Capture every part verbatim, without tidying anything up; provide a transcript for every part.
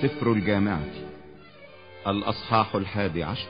سفر الجامعة الأصحاح الحادي عشر.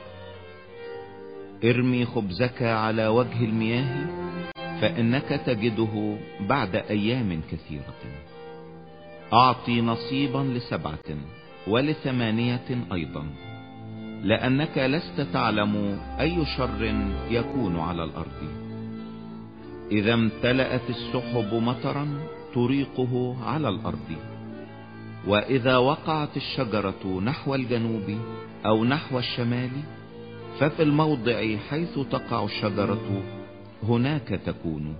ارمي خبزك على وجه المياه فإنك تجده بعد أيام كثيرة. أعطي نصيبا لسبعة ولثمانية أيضا، لأنك لست تعلم أي شر يكون على الأرض. إذا امتلأت السحب مطرا تريقه على الأرض، وإذا وقعت الشجرة نحو الجنوب أو نحو الشمال ففي الموضع حيث تقع الشجرة هناك تكون.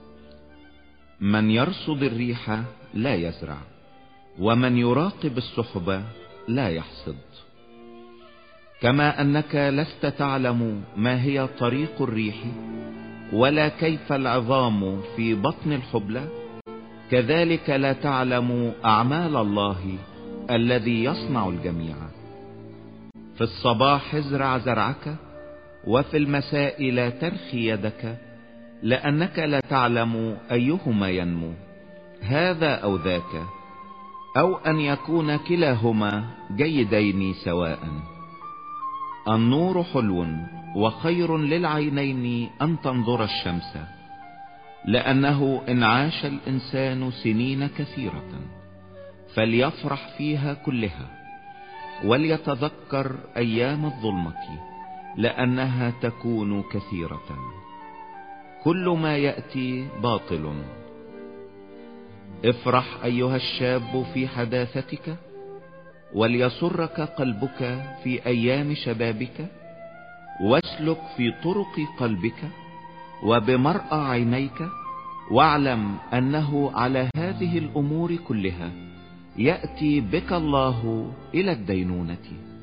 من يرصد الريح لا يزرع، ومن يراقب السحب لا يحصد. كما أنك لست تعلم ما هي طريق الريح ولا كيف العظام في بطن الحبلى، كذلك لا تعلم أعمال الله الذي يصنع الجميع. في الصباح ازرع زرعك، وفي المساء لا ترخي يدك، لأنك لا تعلم أيهما ينمو، هذا أو ذاك، أو أن يكون كلاهما جيدين سواء. النور حلو وخير للعينين أن تنظر الشمس، لأنه إن عاش الإنسان سنين كثيرة فليفرح فيها كلها، وليتذكر أيام الظلمة لأنها تكون كثيرة. كل ما يأتي باطل. افرح أيها الشاب في حداثتك، وليسرك قلبك في أيام شبابك، واسلك في طرق قلبك وبمرأى عينيك، واعلم أنه على هذه الأمور كلها يأتي بك الله إلى الدينونة.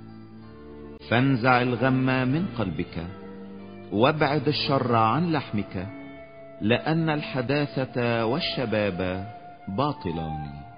فانزع الغم من قلبك، وابعد الشر عن لحمك، لأن الحداثة والشباب باطلان.